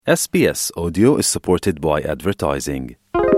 SBS Audio is supported by advertising.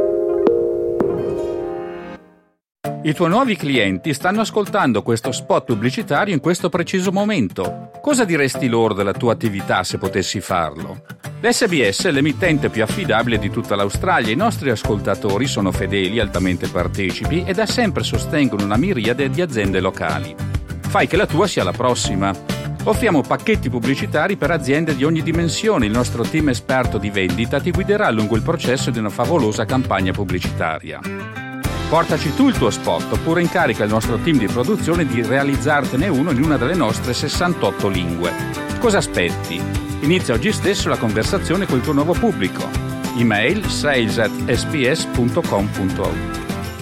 I tuoi nuovi clienti stanno ascoltando questo spot pubblicitario in questo preciso momento. Cosa diresti loro della tua attività se potessi farlo? L'SBS è l'emittente più affidabile di tutta l'Australia. I nostri ascoltatori sono fedeli, altamente partecipi e da sempre sostengono una miriade di aziende locali. Fai che la tua sia la prossima. Offriamo pacchetti pubblicitari per aziende di ogni dimensione. Il nostro team esperto di vendita ti guiderà lungo il processo di una favolosa campagna pubblicitaria. Portaci tu il tuo spot oppure incarica il nostro team di produzione di realizzartene uno in una delle nostre 68 lingue. Cosa aspetti? Inizia oggi stesso la conversazione con il tuo nuovo pubblico. Email sales@sbs.com.au.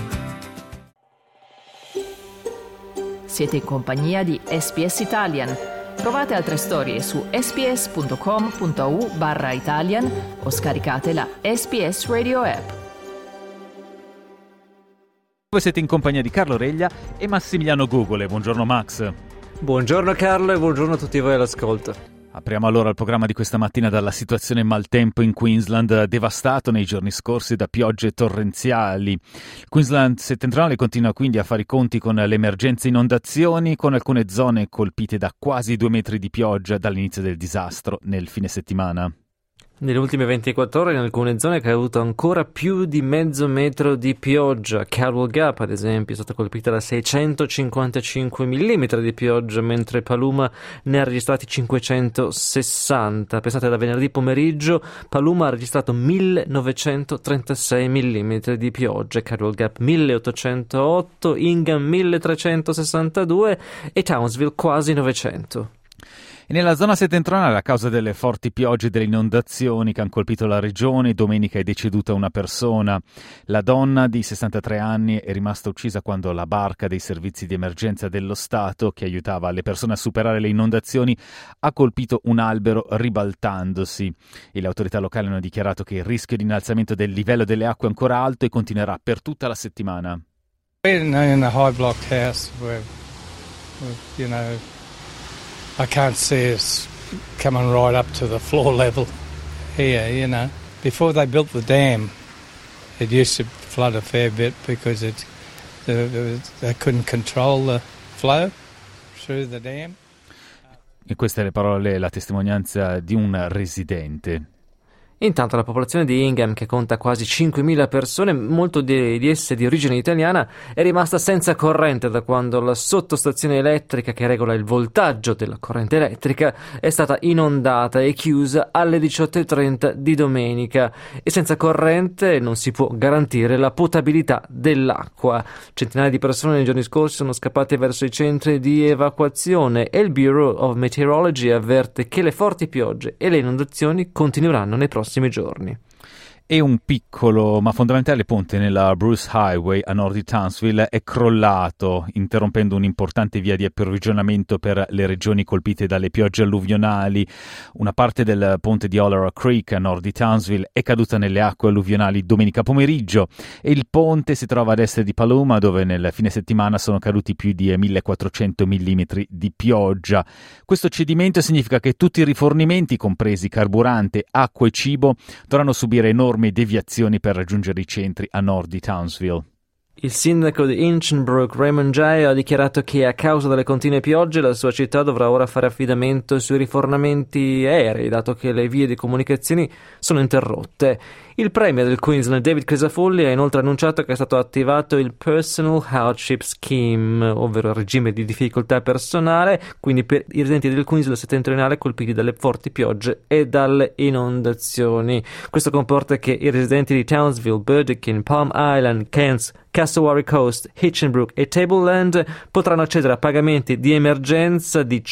Siete in compagnia di SBS Italian. Trovate altre storie su sbs.com.au/Italian o scaricate la SBS Radio app. Voi siete in compagnia di Carlo Reglia e Massimiliano Gugole. Buongiorno Max. Buongiorno Carlo e buongiorno a tutti voi all'ascolto. Apriamo allora il programma di questa mattina dalla situazione maltempo in Queensland, devastato nei giorni scorsi da piogge torrenziali. Il Queensland settentrionale continua quindi a fare i conti con le emergenze inondazioni, con alcune zone colpite da quasi 2 metri di pioggia dall'inizio del disastro nel fine settimana. Nelle ultime 24 ore in alcune zone è caduto ancora più di mezzo metro di pioggia. Caldwell Gap, ad esempio, è stata colpita da 655 mm di pioggia, mentre Paluma ne ha registrati 560. Pensate, da venerdì pomeriggio Paluma ha registrato 1936 mm di pioggia, Caldwell Gap 1808, Ingham 1362 e Townsville quasi 900. E nella zona settentrionale, a causa delle forti piogge e delle inondazioni che hanno colpito la regione, domenica è deceduta una persona. La donna di 63 anni è rimasta uccisa quando la barca dei servizi di emergenza dello Stato, che aiutava le persone a superare le inondazioni, ha colpito un albero ribaltandosi. E le autorità locali hanno dichiarato che il rischio di innalzamento del livello delle acque è ancora alto e continuerà per tutta la settimana. We're in a high-blocked house where, you know, I can't see us coming right up to the floor level here, you know. Before they built the dam, it used to flood a fair bit because they couldn't control the flow through the dam. E queste le parole, la testimonianza di un residente. Intanto la popolazione di Ingham, che conta quasi 5.000 persone, molto di esse di origine italiana, è rimasta senza corrente da quando la sottostazione elettrica che regola il voltaggio della corrente elettrica è stata inondata e chiusa alle 18:30 di domenica. E senza corrente non si può garantire la potabilità dell'acqua. Centinaia di persone nei giorni scorsi sono scappate verso i centri di evacuazione e il Bureau of Meteorology avverte che le forti piogge e le inondazioni continueranno nei prossimi giorni. E un piccolo ma fondamentale ponte nella Bruce Highway a nord di Townsville è crollato, interrompendo un'importante via di approvvigionamento per le regioni colpite dalle piogge alluvionali. Una parte del ponte di Olera Creek a nord di Townsville è caduta nelle acque alluvionali domenica pomeriggio e il ponte si trova ad est di Paluma, dove nel fine settimana sono caduti più di 1400 mm di pioggia. Questo cedimento significa che tutti i rifornimenti, compresi carburante, acqua e cibo, dovranno subire enormi deviazioni per raggiungere i centri a nord di Townsville. Il sindaco di Hinchinbrook, Raymond Jay, ha dichiarato che a causa delle continue piogge la sua città dovrà ora fare affidamento sui rifornimenti aerei, dato che le vie di comunicazioni sono interrotte. Il premier del Queensland, David Crisafulli, ha inoltre annunciato che è stato attivato il Personal Hardship Scheme, ovvero il regime di difficoltà personale, quindi per i residenti del Queensland settentrionale colpiti dalle forti piogge e dalle inondazioni. Questo comporta che i residenti di Townsville, Burdekin, Palm Island, Cairns, Cassowary Coast, Hinchinbrook e Tableland potranno accedere a pagamenti di emergenza di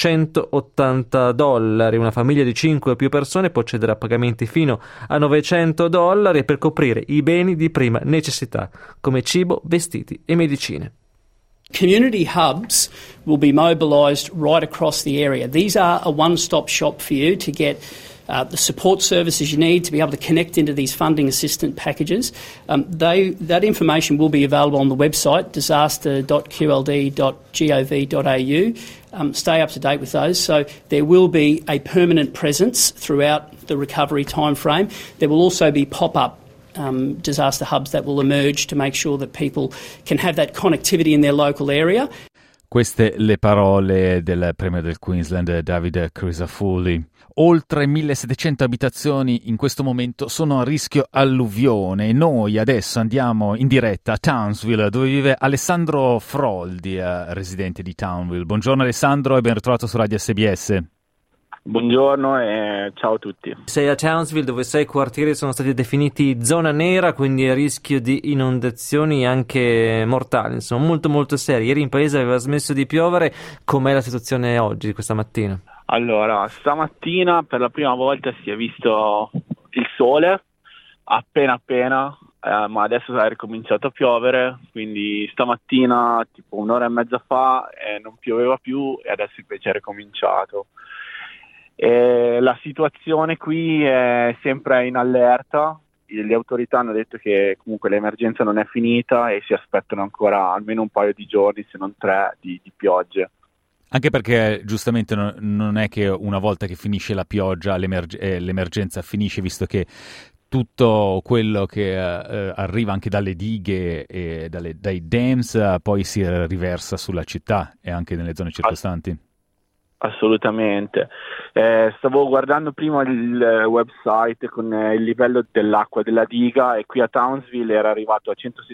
$180. Una famiglia di 5 o più persone può accedere a pagamenti fino a $900 per coprire i beni di prima necessità, come cibo, vestiti e medicine. Community hubs will be mobilised right across the area. These are a one-stop shop for you to get the support services you need to be able to connect into these funding assistance packages. That information will be available on the website, disaster.qld.gov.au. Stay up to date with those. So there will be a permanent presence throughout the recovery timeframe. There will also be pop-up disaster hubs that will emerge to make sure that people can have that connectivity in their local area. Queste le parole del Premier del Queensland David Crisafulli. Oltre 1700 abitazioni in questo momento sono a rischio alluvione. Noi adesso andiamo in diretta a Townsville, dove vive Alessandro Froldi, residente di Townsville. Buongiorno Alessandro e ben ritrovato su Radio SBS. Buongiorno e ciao a tutti. Sei a Townsville, dove 6 quartieri sono stati definiti zona nera, quindi a rischio di inondazioni anche mortali, insomma molto molto serie. Ieri in paese aveva smesso di piovere. Com'è la situazione oggi, questa mattina? Allora, stamattina per la prima volta si è visto il sole, appena, ma adesso è ricominciato a piovere, quindi stamattina, tipo un'ora e mezza fa, non pioveva più e adesso invece è ricominciato. La situazione qui è sempre in allerta. Le autorità hanno detto che comunque l'emergenza non è finita e si aspettano ancora almeno un paio di giorni, se non 3, di piogge. Anche perché giustamente non è che una volta che finisce la pioggia l'emergenza finisce, visto che tutto quello che arriva anche dalle dighe e dai dams poi si riversa sulla città e anche nelle zone circostanti. Assolutamente. Stavo guardando prima il website con il livello dell'acqua della diga e qui a Townsville era arrivato a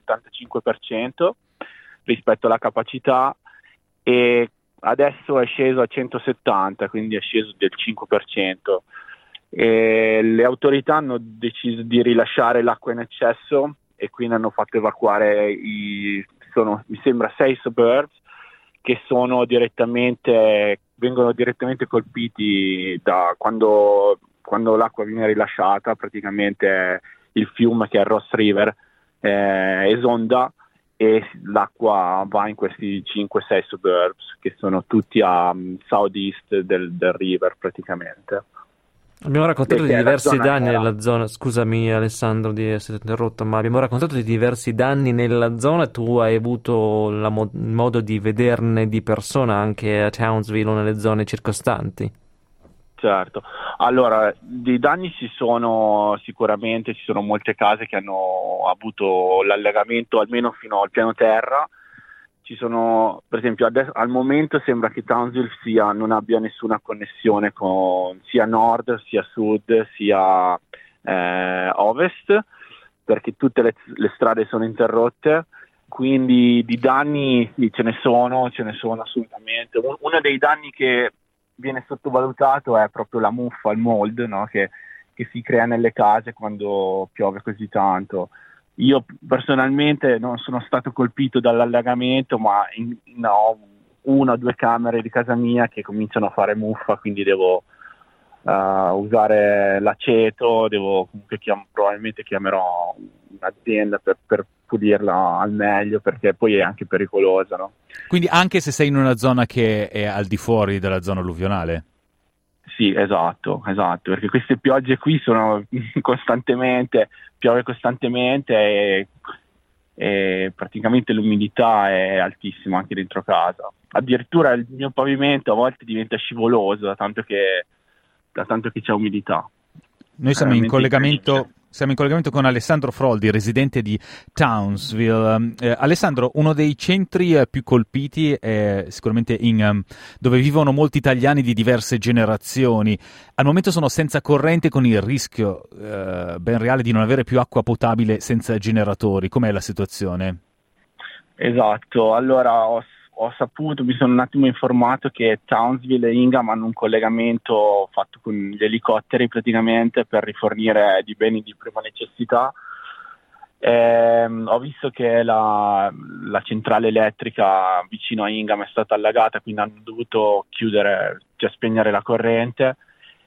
175% rispetto alla capacità e adesso è sceso a 170%, quindi è sceso del 5%. Le autorità hanno deciso di rilasciare l'acqua in eccesso e quindi hanno fatto evacuare mi sembra 6 suburbs che vengono direttamente colpiti da quando l'acqua viene rilasciata. Praticamente il fiume, che è il Ross River, esonda e l'acqua va in questi 5-6 suburbs che sono tutti a southeast del river praticamente. Abbiamo raccontato di diversi danni nella zona. Scusami Alessandro di essere interrotto, ma abbiamo raccontato di diversi danni nella zona. Tu hai avuto modo di vederne di persona anche a Townsville o nelle zone circostanti? Certo, allora di danni ci sono molte case che hanno avuto l'allagamento almeno fino al piano terra. Ci sono, per esempio, al momento sembra che Townsville non abbia nessuna connessione con sia nord, sia sud, sia ovest, perché tutte le strade sono interrotte, quindi di danni ce ne sono assolutamente. Uno dei danni che viene sottovalutato è proprio la muffa, il mold, no? che si crea nelle case quando piove così tanto. Io personalmente non sono stato colpito dall'allagamento, ma ho 1 o 2 camere di casa mia che cominciano a fare muffa, quindi devo usare l'aceto, probabilmente chiamerò un'azienda per pulirla al meglio, perché poi è anche pericolosa, no? Quindi anche se sei in una zona che è al di fuori della zona alluvionale? Sì, esatto, perché queste piogge qui sono piove costantemente e praticamente l'umidità è altissima anche dentro casa. Addirittura il mio pavimento a volte diventa scivoloso da tanto che c'è umidità. Noi siamo in collegamento con Alessandro Froldi, residente di Townsville. Alessandro, uno dei centri più colpiti è sicuramente dove vivono molti italiani di diverse generazioni. Al momento sono senza corrente, con il rischio ben reale di non avere più acqua potabile senza generatori. Com'è la situazione? Esatto, allora mi sono un attimo informato che Townsville e Ingham hanno un collegamento fatto con gli elicotteri praticamente per rifornire di beni di prima necessità. Ho visto che la centrale elettrica vicino a Ingham è stata allagata, quindi hanno dovuto spegnere la corrente.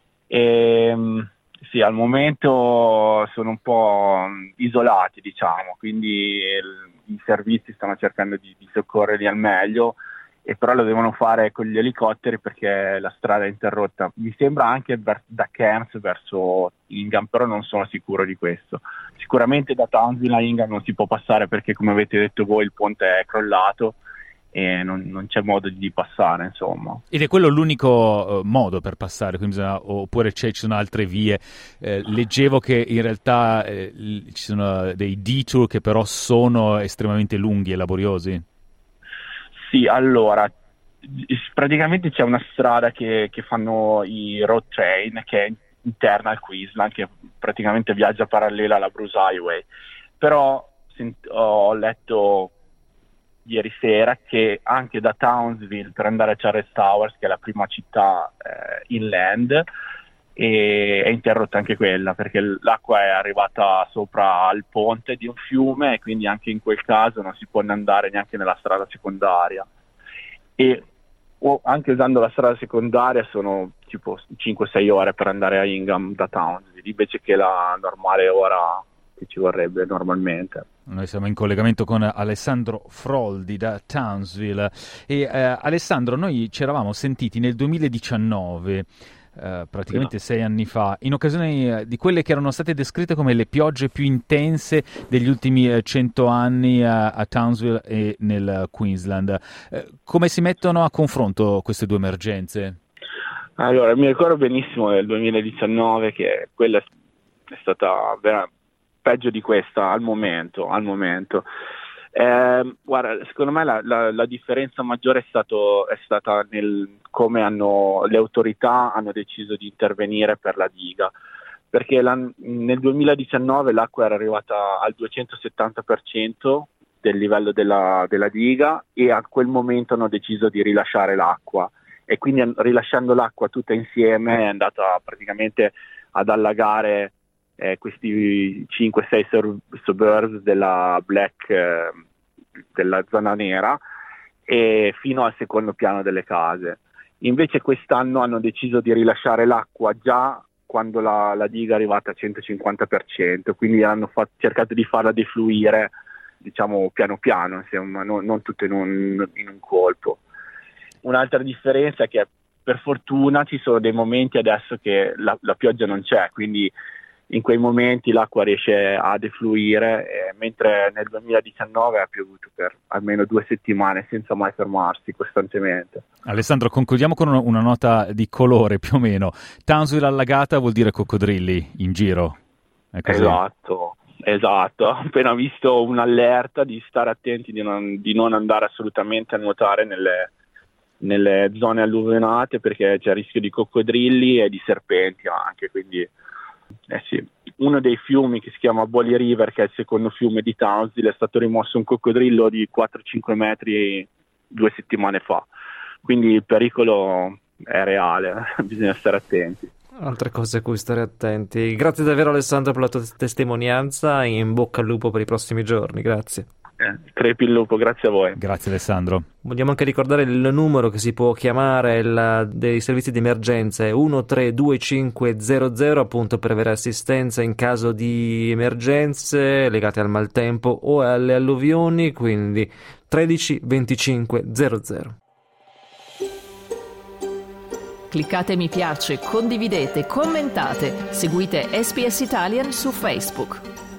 Sì, al momento sono un po' isolati, diciamo, quindi i servizi stanno cercando di soccorrerli al meglio e però lo devono fare con gli elicotteri perché la strada è interrotta. Mi sembra anche da Cairns verso Ingham, però non sono sicuro di questo. Sicuramente da Townsville a Ingham non si può passare perché, come avete detto voi, il ponte è crollato e non c'è modo di passare, insomma. Ed è quello l'unico modo per passare, quindi oppure ci sono altre vie? Leggevo che in realtà ci sono dei detour che però sono estremamente lunghi e laboriosi. Sì, allora, praticamente c'è una strada che fanno i road train, che è interna al Queensland, che praticamente viaggia parallela alla Bruce Highway, però ho letto ieri sera che anche da Townsville per andare a Charles Towers, che è la prima città inland, e è interrotta anche quella perché l'acqua è arrivata sopra al ponte di un fiume e quindi anche in quel caso non si può andare neanche nella strada secondaria, e anche usando la strada secondaria sono tipo 5-6 ore per andare a Ingham da Townsville invece che la normale ora che ci vorrebbe normalmente. Noi siamo in collegamento con Alessandro Froldi da Townsville e Alessandro, noi ci eravamo sentiti nel 2019, praticamente 6 anni fa, in occasione di quelle che erano state descritte come le piogge più intense degli ultimi 100 anni a Townsville e nel Queensland. Come si mettono a confronto queste due emergenze? Allora, mi ricordo benissimo del 2019 che quella è stata peggio di questa al momento. Guarda, secondo me la differenza maggiore è stata nel come le autorità hanno deciso di intervenire per la diga, perché nel 2019 l'acqua era arrivata al 270% del livello della diga e a quel momento hanno deciso di rilasciare l'acqua, e quindi rilasciando l'acqua tutta insieme è andata praticamente ad allagare questi 5-6 suburbs della della zona nera e fino al secondo piano delle case. Invece quest'anno hanno deciso di rilasciare l'acqua già quando la diga è arrivata al 150%, quindi hanno cercato di farla defluire, diciamo piano piano, insomma, non tutto in un colpo. Un'altra differenza è che per fortuna ci sono dei momenti adesso che la pioggia non c'è, quindi in quei momenti l'acqua riesce a defluire, mentre nel 2019 ha piovuto per almeno 2 settimane senza mai fermarsi costantemente. Alessandro, concludiamo con una nota di colore più o meno. Townsville allagata vuol dire coccodrilli in giro. È così? Esatto. Ho appena visto un'allerta di stare attenti, di non andare assolutamente a nuotare nelle zone alluvionate perché c'è il rischio di coccodrilli e di serpenti anche, quindi sì. Uno dei fiumi che si chiama Bolly River, che è il secondo fiume di Townsville, è stato rimosso un coccodrillo di 4-5 metri 2 settimane fa, quindi il pericolo è reale, bisogna stare attenti. Altre cose a cui stare attenti. Grazie davvero Alessandro per la tua testimonianza e in bocca al lupo per i prossimi giorni, grazie. Crepi il lupo, grazie a voi. Grazie Alessandro. Vogliamo anche ricordare il numero che si può chiamare dei servizi di emergenza, è 132500, appunto per avere assistenza in caso di emergenze legate al maltempo o alle alluvioni, quindi 132500. Cliccate mi piace, condividete, commentate, seguite SPS Italian su Facebook.